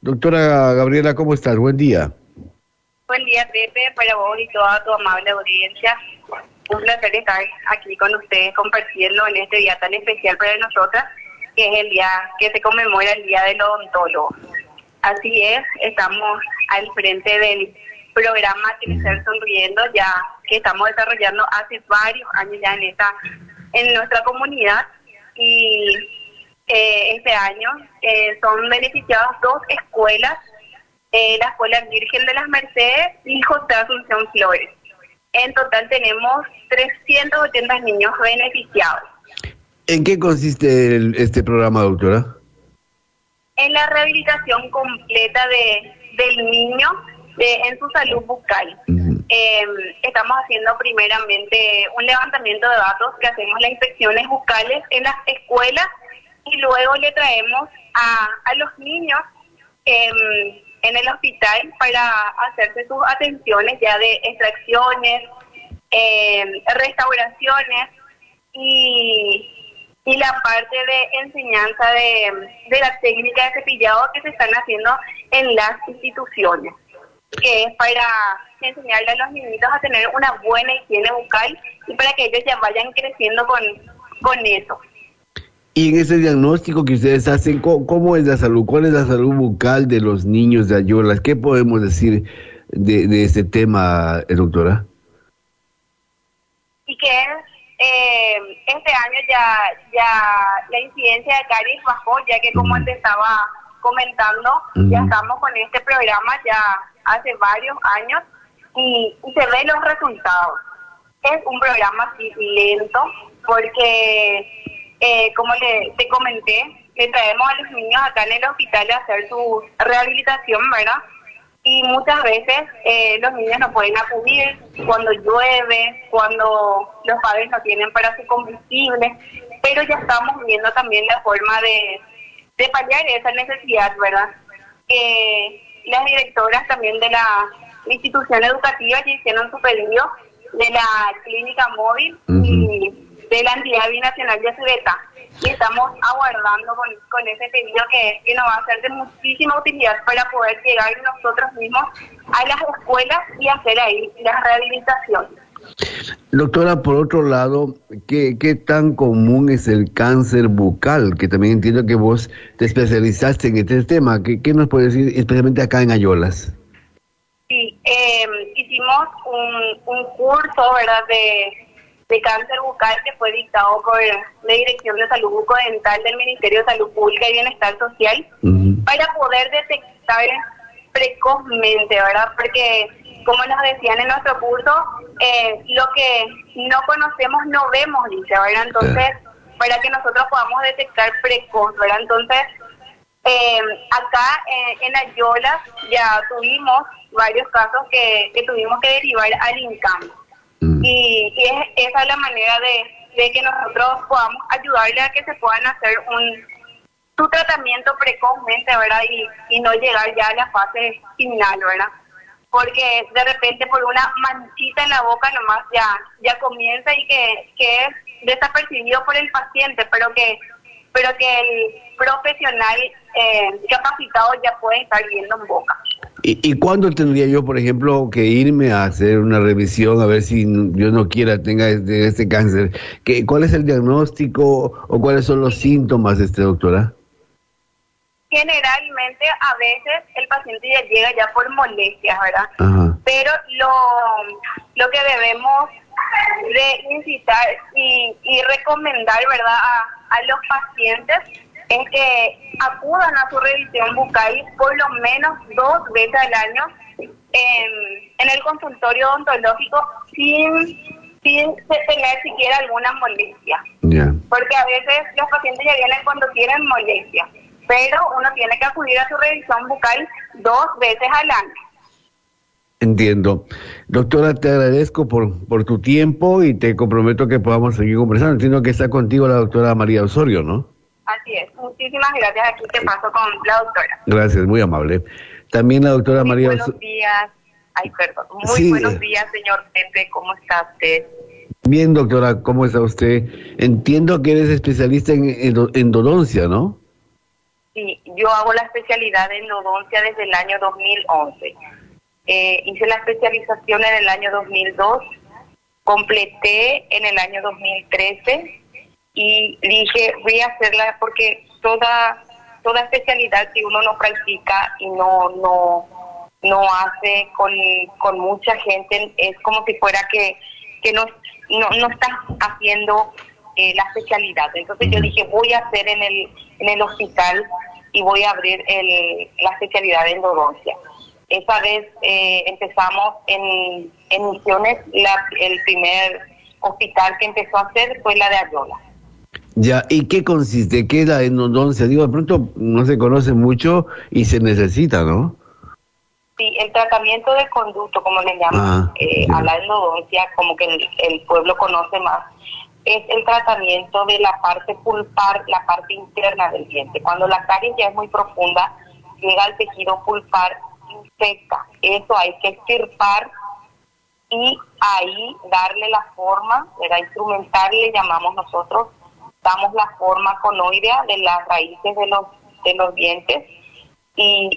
Doctora Gabriela, ¿cómo estás? Buen día. Buen día, Pepe, para vos y toda tu amable audiencia. Un placer estar aquí con ustedes compartiendo en este día tan especial para nosotras, que es el día que se conmemora el Día del Odontólogo. Así es, estamos al frente del programa Crecer Sonriendo, ya que estamos desarrollando hace varios años ya en nuestra comunidad, y este año son beneficiadas 2 escuelas, la Escuela Virgen de las Mercedes y José Asunción Flores. En total tenemos 380 niños beneficiados. ¿En qué consiste este programa, doctora? En la rehabilitación completa del niño en su salud bucal. Estamos haciendo primeramente un levantamiento de datos, que hacemos las inspecciones bucales en las escuelas y luego le traemos a los niños en el hospital para hacerse sus atenciones ya de extracciones, restauraciones y la parte de enseñanza de la técnica de cepillado que se están haciendo en las instituciones, que es para enseñarle a los niñitos a tener una buena higiene bucal y para que ellos ya vayan creciendo con eso. Y en ese diagnóstico que ustedes hacen, ¿cómo es la salud? ¿Cuál es la salud bucal de los niños de Ayolas? ¿Qué podemos decir de este tema, doctora? Y que este año ya la incidencia de caries bajó, ya que como te estaba comentando, ya estamos con este programa ya hace varios años y se ven los resultados. Es un programa así lento porque, como te comenté, le traemos a los niños acá en el hospital a hacer su rehabilitación, ¿verdad? Y muchas veces los niños no pueden acudir cuando llueve, cuando los padres no tienen para su combustible, pero ya estamos viendo también la forma de paliar esa necesidad, ¿verdad? Las directoras también de la institución educativa ya hicieron su pedido de la clínica móvil y de la entidad binacional de Cebeta. Y estamos aguardando con ese pedido que nos va a ser de muchísima utilidad para poder llegar nosotros mismos a las escuelas y hacer ahí la rehabilitación. Doctora, por otro lado, ¿qué tan común es el cáncer bucal? Que también entiendo que vos te especializaste en este tema. ¿Qué nos puede decir especialmente acá en Ayolas? Sí, hicimos un curso, ¿verdad?, de cáncer bucal que fue dictado por la Dirección de Salud Bucodental del Ministerio de Salud Pública y Bienestar Social para poder detectar precozmente, ¿verdad? Porque, como nos decían en nuestro curso, lo que no conocemos no vemos, dice, ¿verdad? Entonces, para que nosotros podamos detectar precoz, ¿verdad? Entonces, acá en Ayolas ya tuvimos varios casos que tuvimos que derivar al INCAM. Y esa es la manera de que nosotros podamos ayudarle a que se puedan hacer su tratamiento precozmente, ¿verdad? Y no llegar ya a la fase final, ¿verdad? Porque de repente por una manchita en la boca nomás ya comienza y que es desapercibido por el paciente, pero que el profesional capacitado ya puede estar viendo en boca. ¿Y cuándo tendría yo, por ejemplo, que irme a hacer una revisión a ver si Dios no quiera tenga este cáncer? ¿Cuál es el diagnóstico o cuáles son los síntomas, doctora? Generalmente, a veces el paciente ya llega ya por molestias, ¿verdad? Ajá. Pero lo que debemos de incitar y recomendar, ¿verdad?, a los pacientes es que acudan a su revisión bucal por lo menos 2 veces al año en el consultorio odontológico sin tener siquiera alguna molestia. Yeah. Porque a veces los pacientes ya vienen cuando tienen molestia, pero uno tiene que acudir a su revisión bucal 2 veces al año. Entiendo. Doctora, te agradezco por tu tiempo y te comprometo que podamos seguir conversando. Entiendo que está contigo la doctora María Osorio, ¿no? Así es. Muchísimas gracias. Aquí te paso con la doctora. Gracias, muy amable. También la doctora María Osorio. Buenos días. Ay, perdón. Sí. Buenos días, señor Pepe. ¿Cómo está usted? Bien, doctora, ¿cómo está usted? Entiendo que eres especialista en endodoncia, ¿no? Sí, yo hago la especialidad en endodoncia desde el año 2011. Hice la especialización en el año 2002, completé en el año 2013 y dije, voy a hacerla porque toda especialidad que uno no practica y no hace con mucha gente, es como si fuera que no estás haciendo la especialidad. Entonces yo dije, voy a hacer en el hospital y voy a abrir la especialidad de endodoncia. Esa vez empezamos en Misiones, el primer hospital que empezó a hacer fue la de Ayola. Ya, ¿y qué consiste? ¿Qué es la endodoncia? Digo, de pronto no se conoce mucho y se necesita, ¿no? Sí, el tratamiento de conducto, como le llaman a la endodoncia, como que el pueblo conoce más, es el tratamiento de la parte pulpar, la parte interna del diente. Cuando la caries ya es muy profunda, llega al tejido pulpar, infecta. Eso hay que extirpar y ahí darle la forma, ¿verdad? Instrumental le llamamos nosotros, damos la forma conoidea de las raíces de los dientes y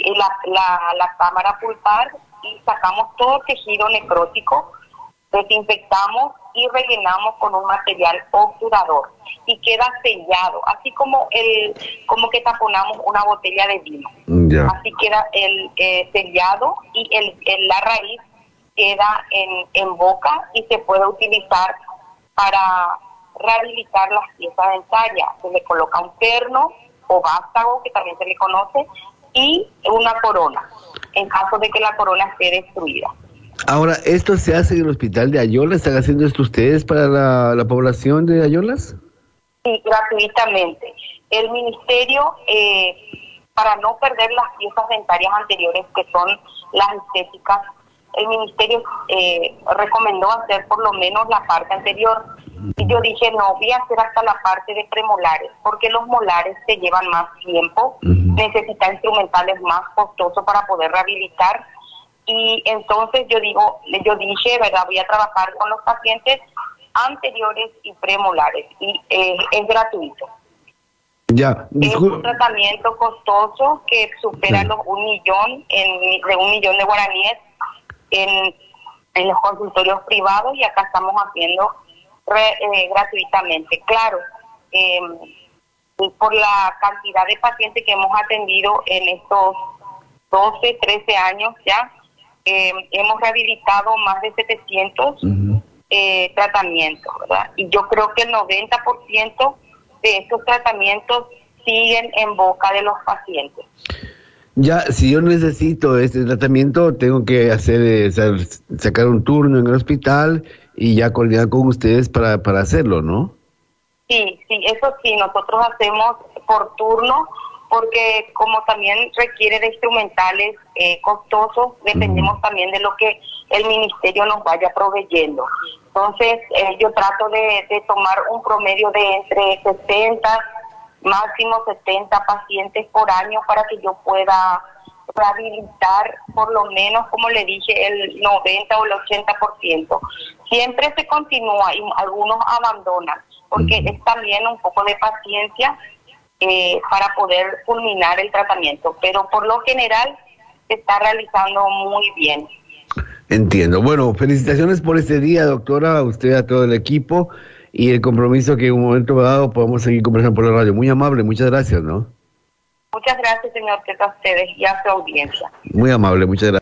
la cámara pulpar y sacamos todo el tejido necrótico, desinfectamos y rellenamos con un material obturador y queda sellado, así como que taponamos una botella de vino. Ya. Así queda el sellado y la raíz queda en boca y se puede utilizar para rehabilitar las piezas dentarias. Se le coloca un perno o vástago, que también se le conoce, y una corona, en caso de que la corona esté destruida. Ahora, ¿esto se hace en el hospital de Ayolas? ¿Están haciendo esto ustedes para la población de Ayolas? Sí, gratuitamente. El ministerio, para no perder las piezas dentarias anteriores, que son las estéticas, el ministerio recomendó hacer por lo menos la parte anterior. Y yo dije, no, voy a hacer hasta la parte de premolares, porque los molares se llevan más tiempo, necesitan instrumentales más costosos para poder rehabilitar. Y entonces yo dije, ¿verdad? Voy a trabajar con los pacientes anteriores y premolares, y es gratuito. Ya, es un tratamiento costoso que supera los 1 millón de 1 millón de guaraníes en los consultorios privados, y acá estamos haciendo gratuitamente. Claro, por la cantidad de pacientes que hemos atendido en estos 12, 13 años ya, hemos rehabilitado más de 700 tratamientos, ¿verdad? Y yo creo que el 90% de estos tratamientos siguen en boca de los pacientes. Ya, si yo necesito este tratamiento, tengo que sacar un turno en el hospital y ya coordinar con ustedes para hacerlo, ¿no? Sí, eso sí, nosotros hacemos por turno, porque como también requiere de instrumentales costosos, dependemos también de lo que el ministerio nos vaya proveyendo. Entonces, yo trato de tomar un promedio de entre 60, máximo 70 pacientes por año para que yo pueda rehabilitar por lo menos, como le dije, el 90 o el 80%. Siempre se continúa y algunos abandonan, porque es también un poco de paciencia para poder culminar el tratamiento, pero por lo general se está realizando muy bien. Entiendo. Bueno, felicitaciones por este día, doctora, a usted, a todo el equipo, y el compromiso que en un momento dado podamos seguir conversando por la radio. Muy amable, muchas gracias, ¿no? Muchas gracias, señor, a ustedes y a su audiencia. Muy amable, muchas gracias.